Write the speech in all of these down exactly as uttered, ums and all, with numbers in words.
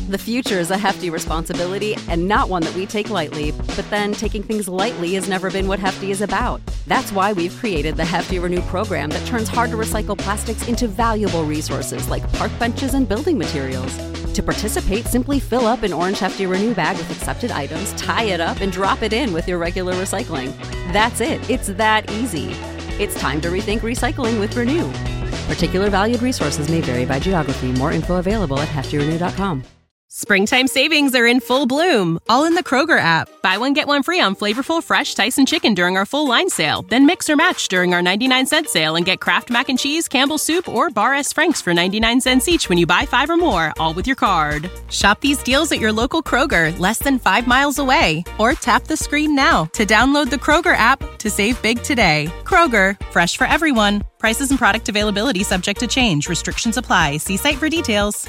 The future is a hefty responsibility and not one that we take lightly, but then taking things lightly has never been what Hefty is about. That's why we've created the Hefty Renew program that turns hard-to-recycle plastics into valuable resources like park benches and building materials. To participate, simply fill up an orange Hefty Renew bag with accepted items, tie it up, and drop it in with your regular recycling. That's it. It's that easy. It's time to rethink recycling with Renew. Particular valued resources may vary by geography. More info available at hefty renew dot com. Springtime savings are in full bloom, all in the Kroger app. Buy one, get one free on flavorful, fresh Tyson chicken during our full line sale. Then mix or match during our ninety-nine cent sale and get Kraft Mac and Cheese, Campbell's Soup, or Bar S. Frank's for ninety-nine cents each when you buy five or more, all with your card. Shop these deals at your local Kroger, less than five miles away. Or tap the screen now to download the Kroger app to save big today. Kroger, fresh for everyone. Prices and product availability subject to change. Restrictions apply. See site for details.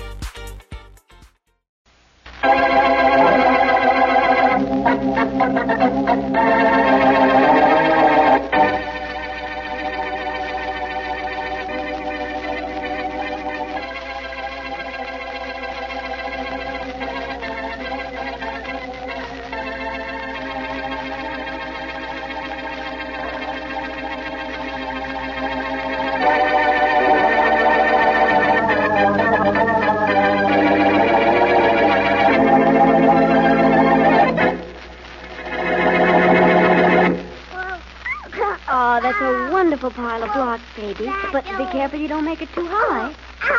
Pile of blocks, baby. But be careful you don't make it too high.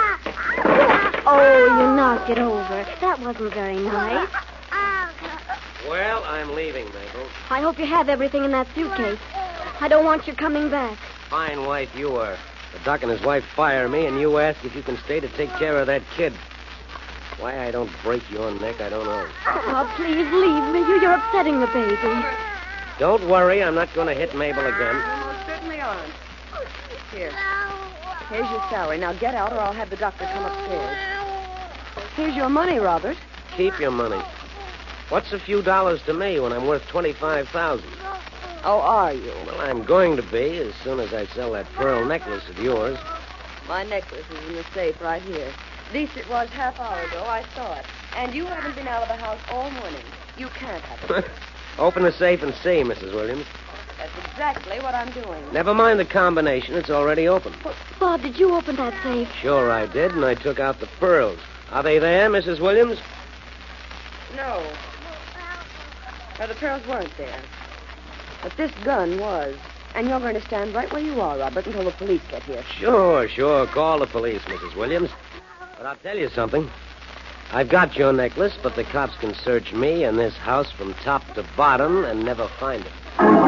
Oh, you knocked it over. That wasn't very nice. Well, I'm leaving, Mabel. I hope you have everything in that suitcase. I don't want you coming back. Fine wife you are. The doc and his wife fire me, and you ask if you can stay to take care of that kid. Why I don't break your neck, I don't know. Oh, please leave me. You're upsetting the baby. Don't worry, I'm not going to hit Mabel again. No, certainly aren't. Here. Here's your salary. Now get out or I'll have the doctor come upstairs. Here's your money, Robert. Keep your money. What's a few dollars to me when I'm worth twenty-five thousand dollars? Oh, are you? Well, I'm going to be as soon as I sell that pearl necklace of yours. My necklace is in the safe right here. At least it was half hour ago. I saw it. And you haven't been out of the house all morning. You can't have it. Open the safe and see, Missus Williams. That's exactly what I'm doing. Never mind the combination. It's already open. Well, Bob, did you open that safe? Sure I did, and I took out the pearls. Are they there, Missus Williams? No. No, the pearls weren't there. But this gun was. And you're going to stand right where you are, Robert, until the police get here. Sure, sure. Call the police, Missus Williams. But I'll tell you something. I've got your necklace, but the cops can search me and this house from top to bottom and never find it.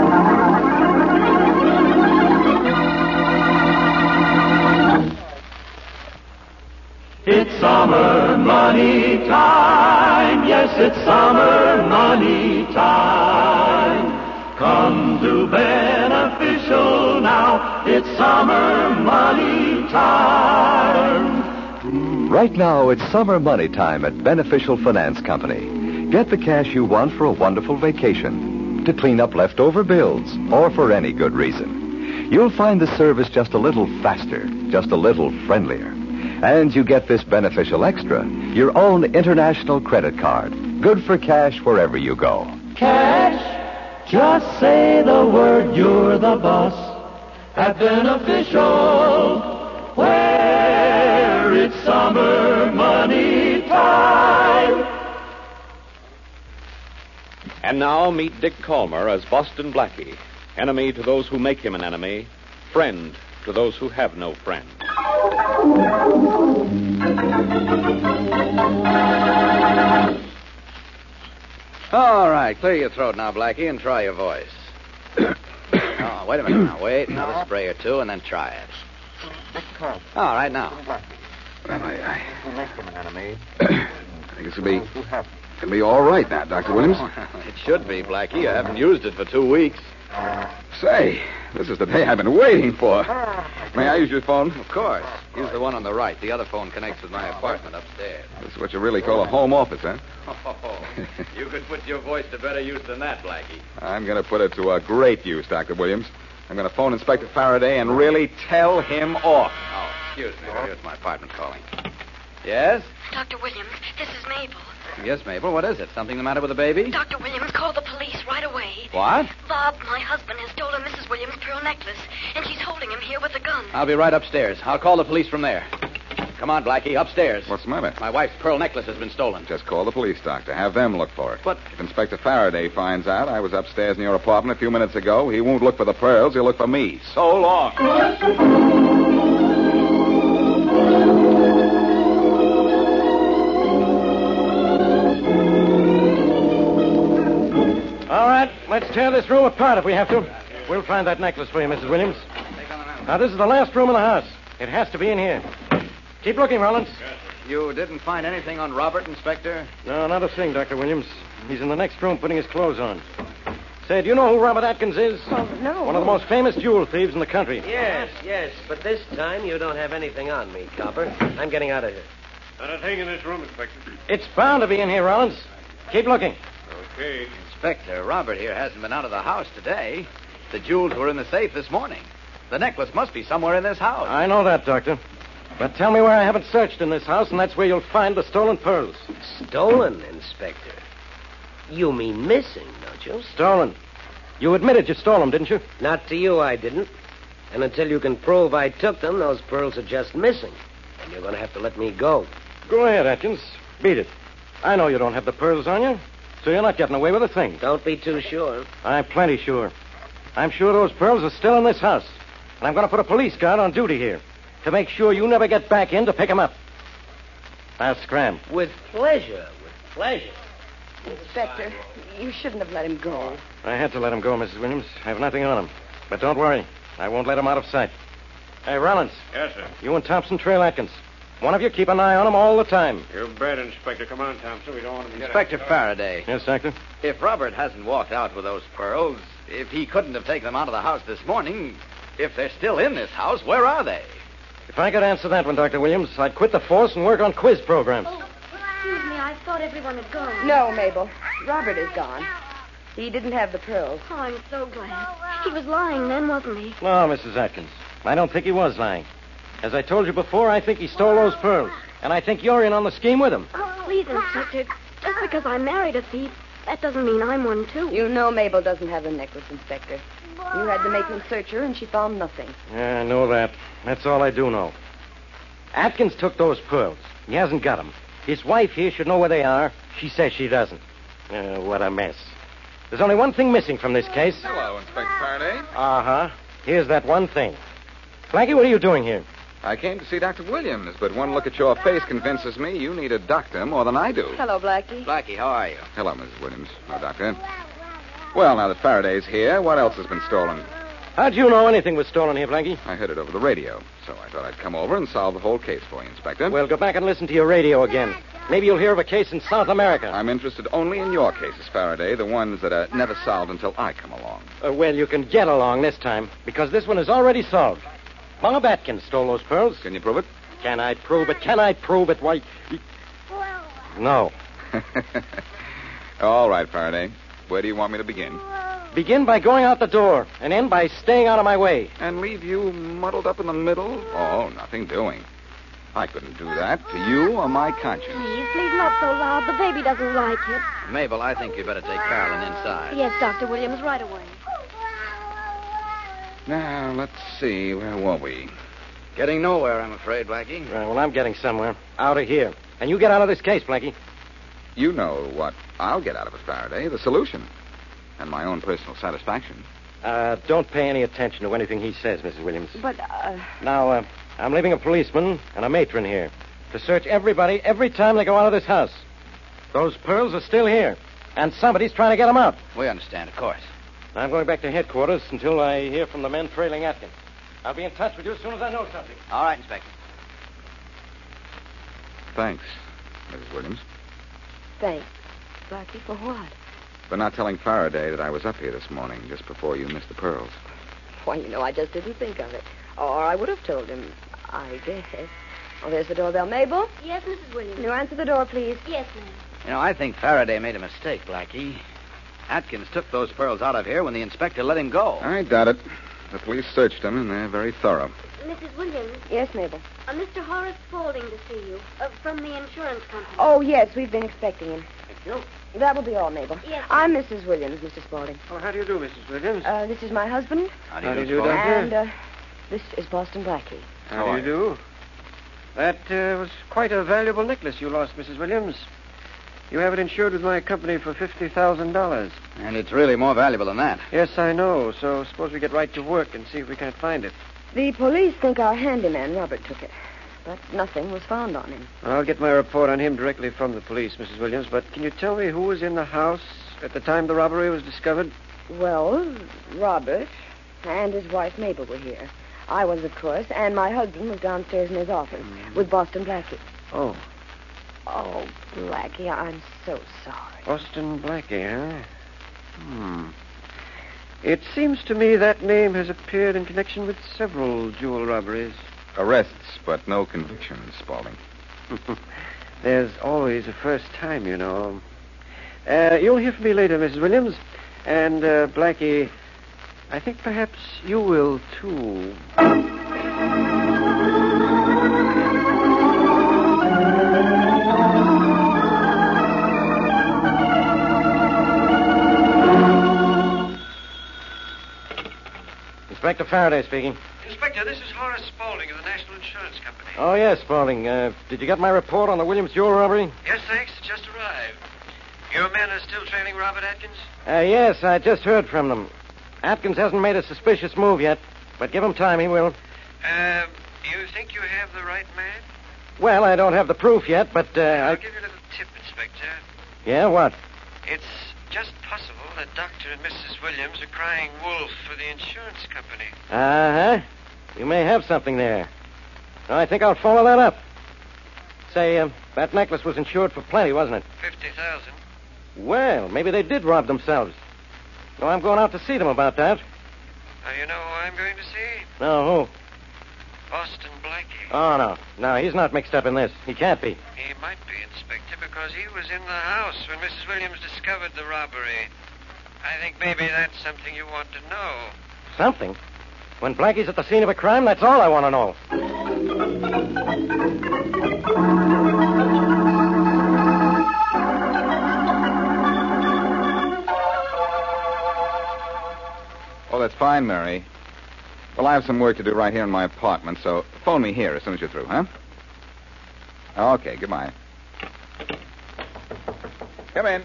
It's summer money time. Yes, it's summer money time. Come to Beneficial now. It's summer money time. Right now, it's summer money time at Beneficial Finance Company. Get the cash you want for a wonderful vacation, to clean up leftover bills, or for any good reason. You'll find the service just a little faster, just a little friendlier. And you get this Beneficial Extra, your own international credit card, good for cash wherever you go. Cash? Just say the word, you're the boss. At Beneficial, where it's summer money time. And now meet Dick Calmer as Boston Blackie, enemy to those who make him an enemy, friend to those who have no friend. All right, clear your throat now, Blackie, and try your voice. Oh, wait a minute now. Wait, another spray or two, and then try it. All right, now. Well, I, I... I think it's going to be... It'll be all right now, Doctor Williams. It should be, Blackie. I haven't used it for two weeks. Say, this is the day I've been waiting for. May I use your phone? Of course. Use the one on the right. The other phone connects with my apartment upstairs. This is what you really call a home office, huh? Oh, you could put your voice to better use than that, Blackie. I'm going to put it to a great use, Doctor Williams. I'm going to phone Inspector Faraday and really tell him off. Oh, excuse me. Here's my apartment calling. Yes? Doctor Williams, this is Mabel. Yes, Mabel. What is it? Something the matter with the baby? Doctor Williams, call the police right away. What? Bob, my husband, has stolen Missus Williams' pearl necklace, and she's holding him here with a gun. I'll be right upstairs. I'll call the police from there. Come on, Blackie, upstairs. What's the matter? My wife's pearl necklace has been stolen. Just call the police, Doctor. Have them look for it. But... If Inspector Faraday finds out I was upstairs in your apartment a few minutes ago, he won't look for the pearls. He'll look for me. So long. All right, let's tear this room apart if we have to. We'll find that necklace for you, Missus Williams. Now, this is the last room in the house. It has to be in here. Keep looking, Rollins. You didn't find anything on Robert, Inspector? No, not a thing, Doctor Williams. He's in the next room putting his clothes on. Say, do you know who Robert Atkins is? Oh, no. One of the most famous jewel thieves in the country. Yes, yes, but this time you don't have anything on me, Copper. I'm getting out of here. Not a thing in this room, Inspector. It's bound to be in here, Rollins. Keep looking. Okay. Inspector, Robert here hasn't been out of the house today. The jewels were in the safe this morning. The necklace must be somewhere in this house. I know that, Doctor. But tell me where I haven't searched in this house, and that's where you'll find the stolen pearls. Stolen, Inspector? You mean missing, don't you? Stolen. You admitted you stole them, didn't you? Not to you, I didn't. And until you can prove I took them, those pearls are just missing. And you're going to have to let me go. Go ahead, Atkins. Beat it. I know you don't have the pearls on you, so you're not getting away with a thing. Don't be too sure. I'm plenty sure. I'm sure those pearls are still in this house. And I'm going to put a police guard on duty here to make sure you never get back in to pick them up. Now, scram. With pleasure, with pleasure. Inspector, you shouldn't have let him go. I had to let him go, Missus Williams. I have nothing on him. But don't worry. I won't let him out of sight. Hey, Rollins. Yes, sir. You and Thompson trail Atkins. One of you keep an eye on him all the time. You bet, Inspector. Come on, Thompson. We don't want him to get Inspector out. Faraday. Yes, Doctor? If Robert hasn't walked out with those pearls, if he couldn't have taken them out of the house this morning, if they're still in this house, where are they? If I could answer that one, Doctor Williams, I'd quit the force and work on quiz programs. Oh, excuse me. I thought everyone had gone. No, Mabel. Robert is gone. He didn't have the pearls. Oh, I'm so glad. He was lying then, wasn't he? No, Missus Atkins. I don't think he was lying. As I told you before, I think he stole those pearls. And I think you're in on the scheme with him. Oh, please, Inspector. Just because I married a thief, that doesn't mean I'm one, too. You know Mabel doesn't have the necklace, Inspector. You had the Maitland search her, and she found nothing. Yeah, I know that. That's all I do know. Atkins took those pearls. He hasn't got them. His wife here should know where they are. She says she doesn't. Uh, what a mess. There's only one thing missing from this case. Hello, Inspector Faraday. Uh-huh. Here's that one thing. Blackie, what are you doing here? I came to see Doctor Williams, but one look at your face convinces me you need a doctor more than I do. Hello, Blackie. Blackie, how are you? Hello, Missus Williams. Hello, Doctor. Well, now that Faraday's here, what else has been stolen? How'd you know anything was stolen here, Blackie? I heard it over the radio, so I thought I'd come over and solve the whole case for you, Inspector. Well, go back and listen to your radio again. Maybe you'll hear of a case in South America. I'm interested only in your cases, Faraday, the ones that are never solved until I come along. Uh, well, you can get along this time, because this one is already solved. Bob Atkins stole those pearls. Can you prove it? Can I prove it? Can I prove it? Why... No. All right, Faraday. Where do you want me to begin? Begin by going out the door, and end by staying out of my way. And leave you muddled up in the middle? Oh, nothing doing. I couldn't do that to you or my conscience. Please, please, not so loud. The baby doesn't like it. Mabel, I think you better take Carolyn inside. Yes, Doctor Williams, right away. Now, let's see. Where were we? Getting nowhere, I'm afraid, Blackie. Right, well, I'm getting somewhere. Out of here. And you get out of this case, Blackie. You know what I'll get out of it, Faraday. The solution. And my own personal satisfaction. Uh, don't pay any attention to anything he says, Missus Williams. But, uh... Now, uh, I'm leaving a policeman and a matron here to search everybody every time they go out of this house. Those pearls are still here, and somebody's trying to get them out. We understand, of course. I'm going back to headquarters until I hear from the men trailing Atkins. I'll be in touch with you as soon as I know something. All right, Inspector. Thanks, Missus Williams. Thanks. Blackie, for what? For not telling Faraday that I was up here this morning just before you missed the pearls. Why, you know, I just didn't think of it. Or I would have told him, I guess. Oh, there's the doorbell. Mabel? Yes, Missus Williams. Can you answer the door, please? Yes, ma'am. You know, I think Faraday made a mistake, Blackie. Atkins took those pearls out of here when the inspector let him go. I doubt it. The police searched them, and they're very thorough. Missus Williams, Yes, Mabel. uh, Mister Horace Spaulding to see you, uh, from the insurance company. Oh, yes, we've been expecting him. Thank you. That will be all, Mabel. Yes. I'm Missus Williams, Mister Spaulding. Oh, how do you do, Missus Williams? Uh, this is my husband. How do you, how do, you do, Doctor? And uh, this is Boston Blackie. How, how do you do? That uh, was quite a valuable necklace you lost, Missus Williams. You have it insured with my company for fifty thousand dollars. And it's really more valuable than that. Yes, I know. So suppose we get right to work and see if we can't find it. The police think our handyman, Robert, took it. But nothing was found on him. I'll get my report on him directly from the police, Missus Williams. But can you tell me who was in the house at the time the robbery was discovered? Well, Robert and his wife Mabel were here. I was, of course, and my husband was downstairs in his office mm. with Boston Blackie. Oh. Oh, Blackie, I'm so sorry. Boston Blackie, huh? Hmm. It seems to me that name has appeared in connection with several jewel robberies. Arrests, but no convictions, Spaulding. There's always a first time, you know. Uh, you'll hear from me later, Missus Williams. And, uh, Blackie, I think perhaps you will, too. Inspector Faraday speaking. Inspector, this is Horace Spaulding of the National Insurance Company. Oh, yes, Spaulding. Uh, did you get my report on the Williams jewel robbery? Yes, thanks. It just arrived. Your men are still trailing Robert Atkins? Uh, yes, I just heard from them. Atkins hasn't made a suspicious move yet, but give him time, he will. Um, you think you have the right man? Well, I don't have the proof yet, but, uh... I'll I... give you a little tip, Inspector. Yeah, what? It's just possible that Doctor and Missus Williams are crying wolf for the insurance company. Uh-huh. You may have something there. I think I'll follow that up. Say, uh, that necklace was insured for plenty, wasn't it? Fifty thousand. Well, maybe they did rob themselves. No, I'm going out to see them about that. Now, you know who I'm going to see? No, who? Boston Blackie. Oh, no. No, he's not mixed up in this. He can't be. He might be, Inspector, because he was in the house when Missus Williams discovered the robbery. I think maybe that's something you want to know. Something? When Blackie's at the scene of a crime, that's all I want to know. Oh, that's fine, Mary. Well, I have some work to do right here in my apartment, so phone me here as soon as you're through, huh? Okay, goodbye. Come in.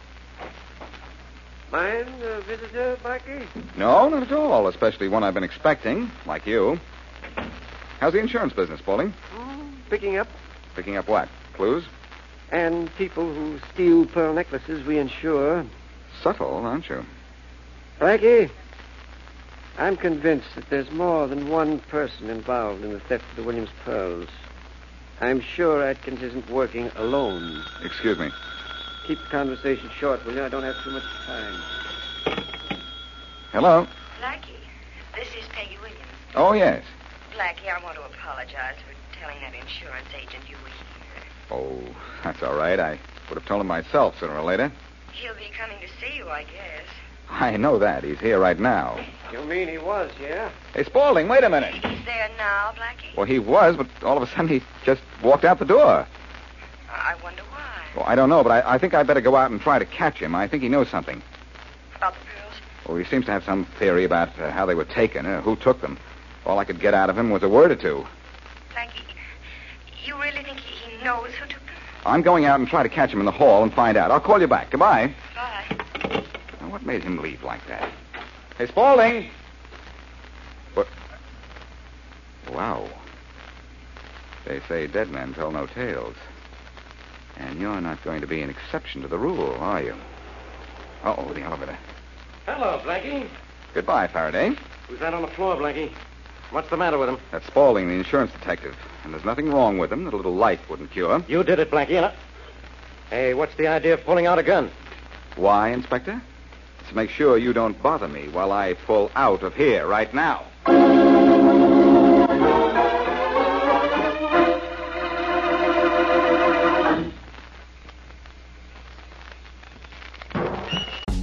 Mind a visitor, Blackie? No, not at all, especially one I've been expecting, like you. How's the insurance business, Spaulding? Mm, picking up. Picking up what? Clues? And people who steal pearl necklaces we insure. Subtle, aren't you? Blackie, I'm convinced that there's more than one person involved in the theft of the Williams pearls. I'm sure Atkins isn't working alone. Excuse me. Keep the conversation short, will you? I don't have too much time. Hello? Blackie, this is Peggy Williams. Oh, yes. Blackie, I want to apologize for telling that insurance agent you were here. Oh, that's all right. I would have told him myself sooner or later. He'll be coming to see you, I guess. I know that. He's here right now. You mean he was, yeah? Hey, Spaulding, wait a minute. He's there now, Blackie? Well, he was, but all of a sudden he just walked out the door. I wonder why. Well, I don't know, but I, I think I'd better go out and try to catch him. I think he knows something. About the pearls? Well, he seems to have some theory about uh, how they were taken, uh, who took them. All I could get out of him was a word or two. Blackie, you really think he, he knows who took them? I'm going out and try to catch him in the hall and find out. I'll call you back. Goodbye. Bye. Now, what made him leave like that? Hey, Spaulding! What? Wow. They say dead men tell no tales. And you're not going to be an exception to the rule, are you? Uh-oh, the elevator. Hello, Blackie. Goodbye, Faraday. Who's that on the floor, Blackie? What's the matter with him? That's Spaulding, the insurance detective. And there's nothing wrong with him that a little light wouldn't cure. You did it, Blackie, and I... Hey, what's the idea of pulling out a gun? Why, Inspector? To make sure you don't bother me while I pull out of here right now.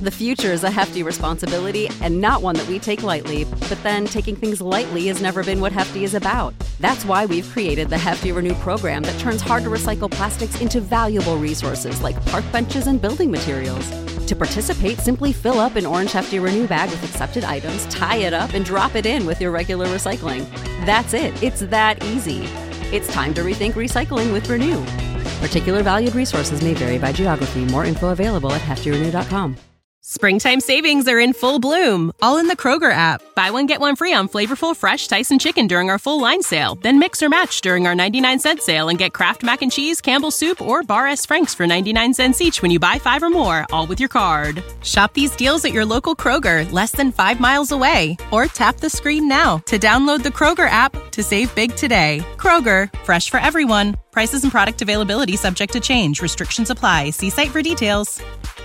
The future is a hefty responsibility and not one that we take lightly, but then taking things lightly has never been what Hefty is about. That's why we've created the Hefty Renew program that turns hard-to-recycle plastics into valuable resources like park benches and building materials. To participate, simply fill up an orange Hefty Renew bag with accepted items, tie it up, and drop it in with your regular recycling. That's it. It's that easy. It's time to rethink recycling with Renew. Particular valued resources may vary by geography. More info available at hefty renew dot com. Springtime savings are in full bloom, all in the Kroger app. Buy one, get one free on flavorful, fresh Tyson chicken during our full line sale. Then mix or match during our ninety-nine cent sale and get Kraft Mac and Cheese, Campbell's Soup, or Bar S. Frank's for ninety-nine cents each when you buy five or more, all with your card. Shop these deals at your local Kroger, less than five miles away. Or tap the screen now to download the Kroger app to save big today. Kroger, fresh for everyone. Prices and product availability subject to change. Restrictions apply. See site for details.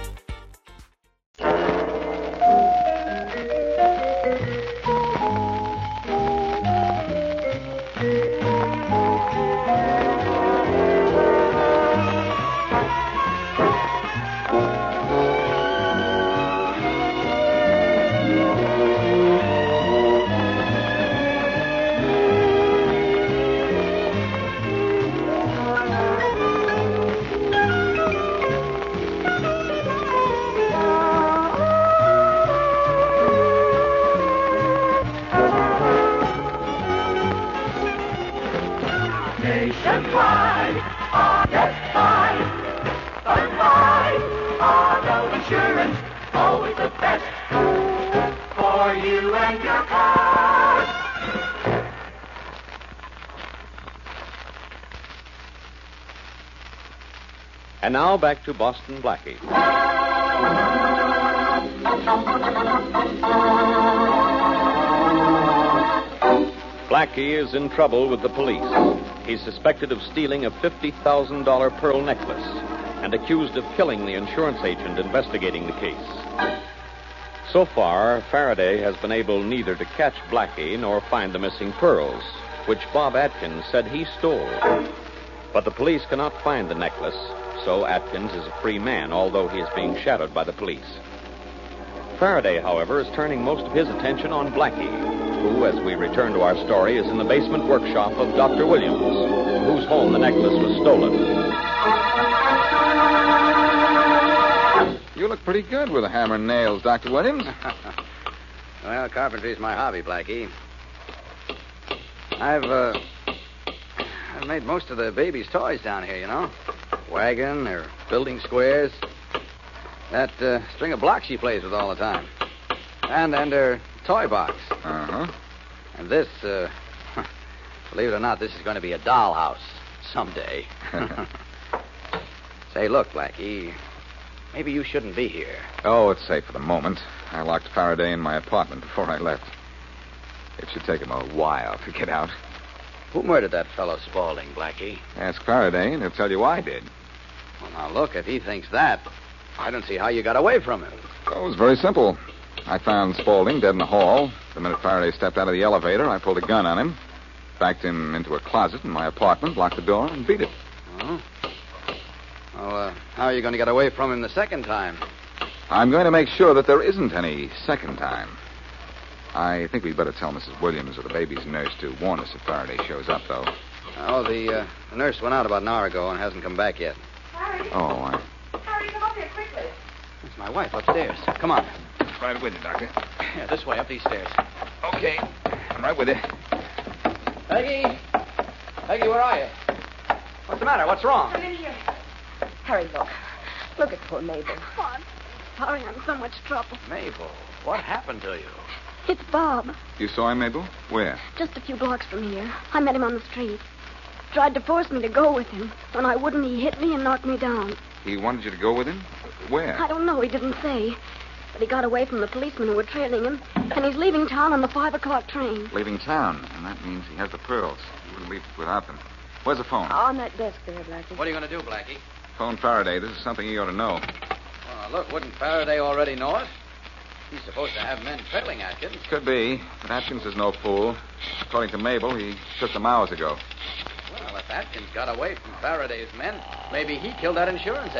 Nationwide, on get by. Sunlight, auto insurance, always the best for you and your car. And now back to Boston Blackie. Blackie is in trouble with the police. He's suspected of stealing a fifty thousand dollars pearl necklace and accused of killing the insurance agent investigating the case. So far, Faraday has been able neither to catch Blackie nor find the missing pearls, which Bob Atkins said he stole. But the police cannot find the necklace, so Atkins is a free man, although he is being shadowed by the police. Faraday, however, is turning most of his attention on Blackie, who, as we return to our story, is in the basement workshop of Doctor Williams, whose home the necklace was stolen. You look pretty good with a hammer and nails, Doctor Williams. Well, carpentry's my hobby, Blackie. I've, uh... I've made most of the baby's toys down here, you know. Wagon, or building squares. That uh, string of blocks she plays with all the time. And, and her toy box. Uh-huh. And this, uh... believe it or not, this is going to be a dollhouse someday. Say, look, Blackie, maybe you shouldn't be here. Oh, it's safe for the moment. I locked Faraday in my apartment before I left. It should take him a while to get out. Who murdered that fellow Spaulding, Blackie? Ask Faraday, and he'll tell you I did. Well, now, look, if he thinks that, I don't see how you got away from him. Oh, it was very simple. I found Spaulding dead in the hall. The minute Faraday stepped out of the elevator, I pulled a gun on him, backed him into a closet in my apartment, locked the door, and beat it. Oh? Well, uh, how are you going to get away from him the second time? I'm going to make sure that there isn't any second time. I think we'd better tell Missus Williams or the baby's nurse to warn us if Faraday shows up, though. Oh, the, uh, the nurse went out about an hour ago and hasn't come back yet. Harry. Oh, I... Harry, come up here quickly. It's my wife upstairs. Come on. Right with you, Doctor. Yeah, this way, up these stairs. Okay. I'm right with you. Peggy! Peggy, where are you? What's the matter? What's wrong? Come in here. Harry, look. Look at poor Mabel. Oh, I'm sorry I'm in so much trouble. Mabel, what happened to you? It's Bob. You saw him, Mabel? Where? Just a few blocks from here. I met him on the street. Tried to force me to go with him. When I wouldn't, he hit me and knocked me down. He wanted you to go with him? Where? I don't know. He didn't say. But he got away from the policemen who were trailing him, and he's leaving town on the five o'clock train. Leaving town, and that means he has the pearls. He wouldn't leave without them. Where's the phone? On that desk there, Blackie. What are you going to do, Blackie? Phone Faraday. This is something he ought to know. Well, look, wouldn't Faraday already know it? He's supposed to have men trailing Atkins. Could be, but Atkins is no fool. According to Mabel, he took them hours ago. Well, if Atkins got away from Faraday's men, maybe he killed that insurance agent.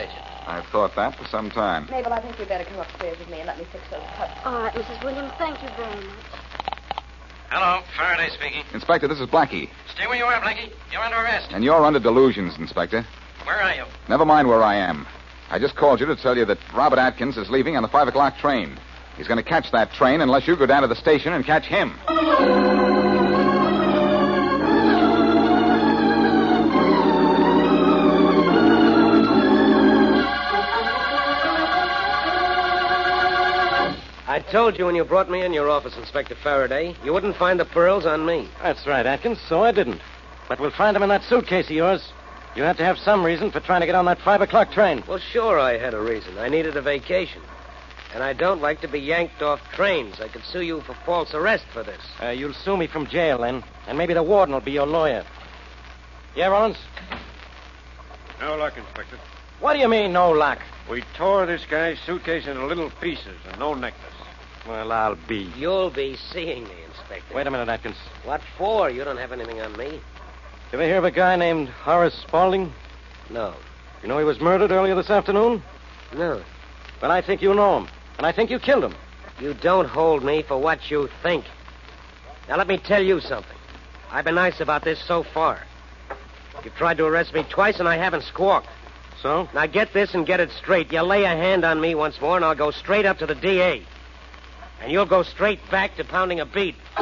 I've thought that for some time. Mabel, I think you'd better come upstairs with me and let me fix those cups. All right, Missus Williams, thank you very much. Hello, Faraday speaking. Inspector, this is Blackie. Stay where you are, Blackie. You're under arrest. And you're under delusions, Inspector. Where are you? Never mind where I am. I just called you to tell you that Robert Atkins is leaving on the five o'clock train. He's going to catch that train unless you go down to the station and catch him. I told you when you brought me in your office, Inspector Faraday, you wouldn't find the pearls on me. That's right, Atkins. So I didn't. But we'll find them in that suitcase of yours. You had to have some reason for trying to get on that five o'clock train. Well, sure I had a reason. I needed a vacation. And I don't like to be yanked off trains. I could sue you for false arrest for this. Uh, you'll sue me from jail, then. And maybe the warden will be your lawyer. Yeah, Rollins? No luck, Inspector. What do you mean, no luck? We tore this guy's suitcase into little pieces and no necklace. Well, I'll be. You'll be seeing me, Inspector. Wait a minute, Atkins. What for? You don't have anything on me. You ever hear of a guy named Horace Spaulding? No. You know he was murdered earlier this afternoon? No. Well, I think you know him. And I think you killed him. You don't hold me for what you think. Now, let me tell you something. I've been nice about this so far. You've tried to arrest me twice, and I haven't squawked. So? Now, get this and get it straight. You lay a hand on me once more, and I'll go straight up to the D A. And you'll go straight back to pounding a beat. I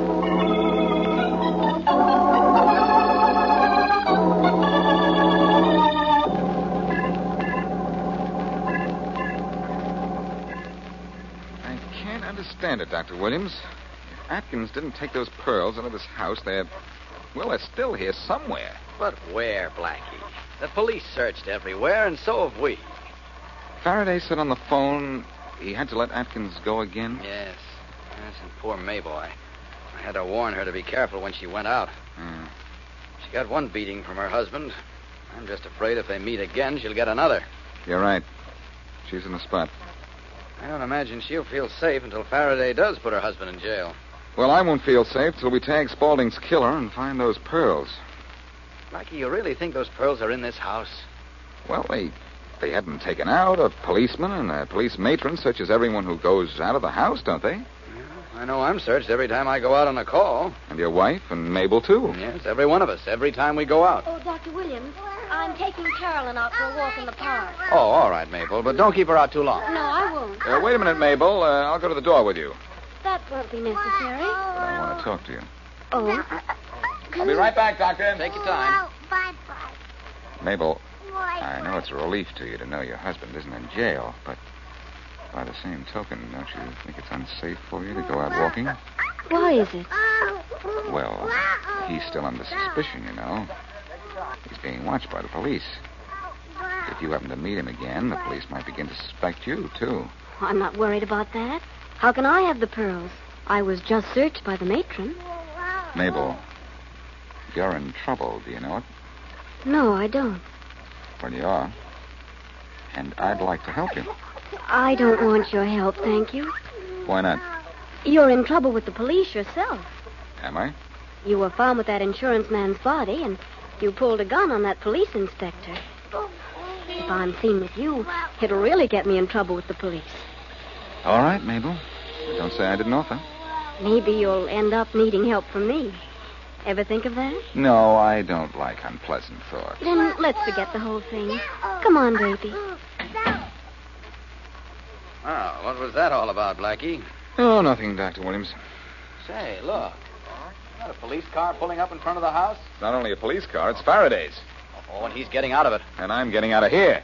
can't understand it, Doctor Williams. If Atkins didn't take those pearls out of his house, they're... Well, they're still here somewhere. But where, Blackie? The police searched everywhere, and so have we. Faraday said on the phone he had to let Atkins go again? Yes. Yes, and poor Mabel. I, I had to warn her to be careful when she went out. Hmm. She got one beating from her husband. I'm just afraid if they meet again, she'll get another. You're right. She's in the spot. I don't imagine she'll feel safe until Faraday does put her husband in jail. Well, I won't feel safe till we tag Spaulding's killer and find those pearls. Blackie, you really think those pearls are in this house? Well, they they had them taken out. A policeman and a police matron searches everyone who goes out of the house, don't they? I know I'm searched every time I go out on a call. And your wife and Mabel, too. Yes, every one of us, every time we go out. Oh, Doctor Williams, I'm taking Carolyn out for a walk in the park. Oh, all right, Mabel, but don't keep her out too long. No, I won't. Uh, wait a minute, Mabel. Uh, I'll go to the door with you. That won't be necessary. But I want to talk to you. Oh. I'll be right back, Doctor. Take your time. Bye-bye. Mabel, I know it's a relief to you to know your husband isn't in jail, but by the same token, don't you think it's unsafe for you to go out walking? Why is it? Well, he's still under suspicion, you know. He's being watched by the police. If you happen to meet him again, the police might begin to suspect you, too. I'm not worried about that. How can I have the pearls? I was just searched by the matron. Mabel, you're in trouble, do you know it? No, I don't. Well, you are. And I'd like to help you. I don't want your help, thank you. Why not? You're in trouble with the police yourself. Am I? You were found with that insurance man's body, and you pulled a gun on that police inspector. If I'm seen with you, it'll really get me in trouble with the police. All right, Mabel. Don't say I didn't offer. Maybe you'll end up needing help from me. Ever think of that? No, I don't like unpleasant thoughts. Then let's forget the whole thing. Come on, baby. Oh, what was that all about, Blackie? Oh, nothing, Doctor Williams. Say, look. Is that a police car pulling up in front of the house? It's not only a police car, it's Faraday's. Oh, and he's getting out of it. And I'm getting out of here.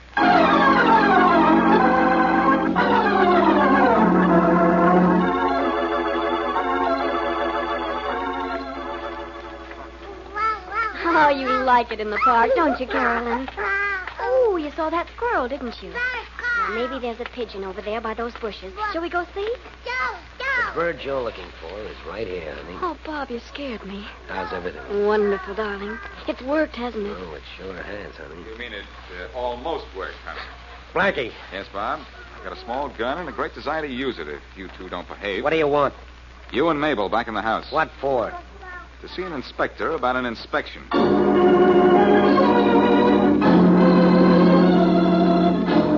Oh, you like it in the park, don't you, Carolyn? Oh, you saw that squirrel, didn't you? Well, maybe there's a pigeon over there by those bushes. Shall we go see? The bird you're looking for is right here, honey. Oh, Bob, you scared me. How's everything? Wonderful, darling. It's worked, hasn't it? Oh, it sure has, honey. You mean it uh, almost worked, honey? Blackie. Yes, Bob? I've got a small gun and a great desire to use it if you two don't behave. What do you want? You and Mabel back in the house. What for? To see an inspector about an inspection.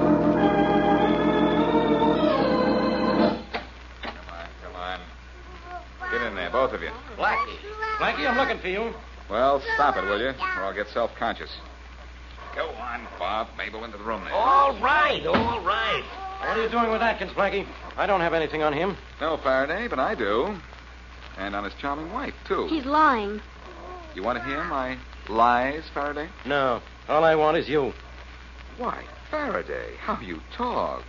time for you. Well, stop it, will you? Or I'll get self-conscious. Go on, Bob. Mabel, into the room there. All right, all right. What are you doing with Atkins, Blackie? I don't have anything on him. No, Faraday, but I do. And on his charming wife, too. He's lying. You want to hear my lies, Faraday? No. All I want is you. Why, Faraday, how you talk.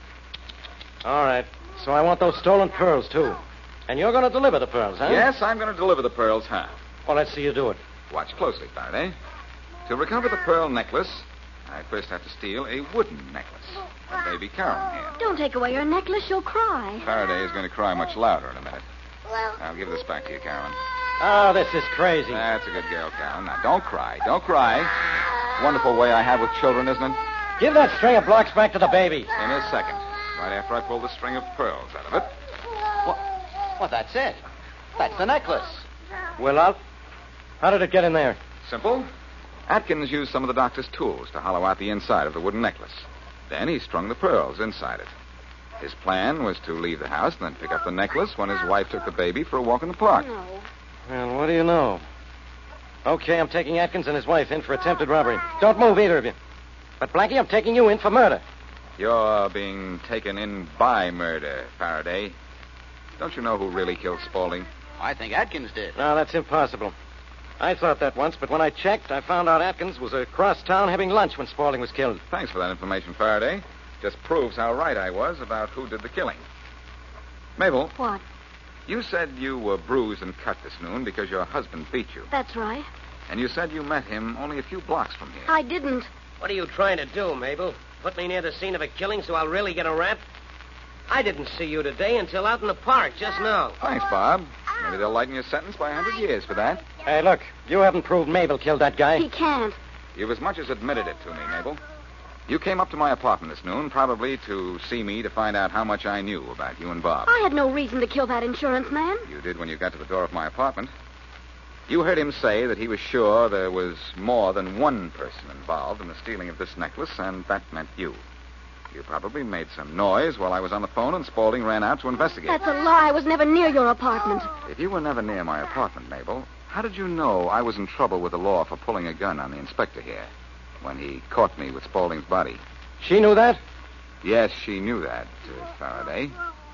All right. So I want those stolen pearls, too. And you're going to deliver the pearls, huh? Yes, I'm going to deliver the pearls. How? Well, let's see you do it. Watch closely, Faraday. To recover the pearl necklace, I first have to steal a wooden necklace from baby Carolyn here. Don't take away her necklace. She'll cry. Faraday is going to cry much louder in a minute. I'll give this back to you, Carolyn. Oh, this is crazy. That's a good girl, Carolyn. Now, don't cry. Don't cry. Wonderful way I have with children, isn't it? Give that string of blocks back to the baby. In a second. Right after I pull the string of pearls out of it. Well, well that's it. That's the necklace. Well, I'll... How did it get in there? Simple. Atkins used some of the doctor's tools to hollow out the inside of the wooden necklace. Then he strung the pearls inside it. His plan was to leave the house and then pick up the necklace when his wife took the baby for a walk in the park. No. Well, what do you know? Okay, I'm taking Atkins and his wife in for attempted robbery. Don't move, either of you. But, Blackie, I'm taking you in for murder. You're being taken in by murder, Faraday. Don't you know who really killed Spaulding? I think Atkins did. No, that's impossible. I thought that once, but when I checked, I found out Atkins was across town having lunch when Spaulding was killed. Thanks for that information, Faraday. Just proves how right I was about who did the killing. Mabel. What? You said you were bruised and cut this noon because your husband beat you. That's right. And you said you met him only a few blocks from here. I didn't. What are you trying to do, Mabel? Put me near the scene of a killing so I'll really get a rap? I didn't see you today until out in the park just now. Thanks, Bob. Maybe they'll lighten your sentence by a hundred years for that. Hey, look, you haven't proved Mabel killed that guy. He can't. You've as much as admitted it to me, Mabel. You came up to my apartment this noon, probably to see me to find out how much I knew about you and Bob. I had no reason to kill that insurance man. You did when you got to the door of my apartment. You heard him say that he was sure there was more than one person involved in the stealing of this necklace, and that meant you. You probably made some noise while I was on the phone, and Spaulding ran out to investigate. That's a lie. I was never near your apartment. If you were never near my apartment, Mabel, how did you know I was in trouble with the law for pulling a gun on the inspector here when he caught me with Spaulding's body? She knew that? Yes, she knew that, uh, Faraday.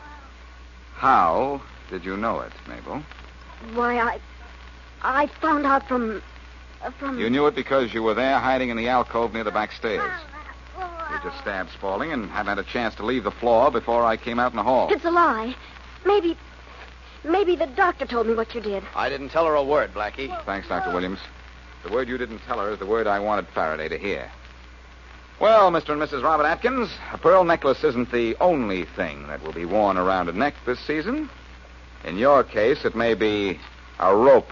How did you know it, Mabel? Why, I... I found out from... Uh, from... You knew it because you were there hiding in the alcove near the back stairs. You just stabbed Spaulding and hadn't had a chance to leave the floor before I came out in the hall. It's a lie. Maybe... Maybe the doctor told me what you did. I didn't tell her a word, Blackie. Thanks, Doctor Williams. The word you didn't tell her is the word I wanted Faraday to hear. Well, Mister and Missus Robert Atkins, a pearl necklace isn't the only thing that will be worn around a neck this season. In your case, it may be a rope.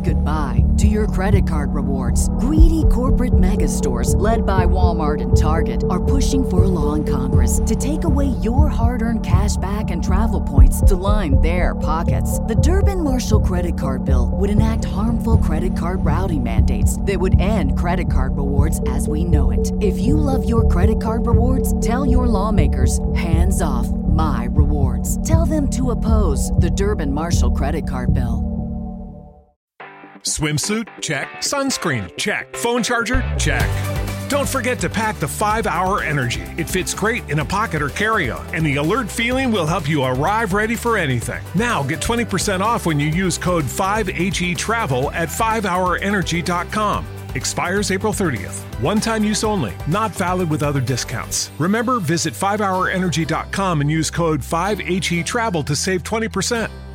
goodbye to your credit card rewards. Greedy corporate mega stores, led by Walmart and Target, are pushing for a law in Congress to take away your hard-earned cash back and travel points to line their pockets. The Durbin-Marshall credit card bill would enact harmful credit card routing mandates that would end credit card rewards as we know it. If you love your credit card rewards, tell your lawmakers, hands off my rewards. Tell them to oppose the Durbin-Marshall credit card bill. Swimsuit? Check. Sunscreen? Check. Phone charger? Check. Don't forget to pack the five hour Energy. It fits great in a pocket or carry-on, and the alert feeling will help you arrive ready for anything. Now get twenty percent off when you use code five H E Travel at five hour energy dot com. Expires April thirtieth. One-time use only. Not valid with other discounts. Remember, visit five hour energy dot com and use code five H E Travel to save twenty percent.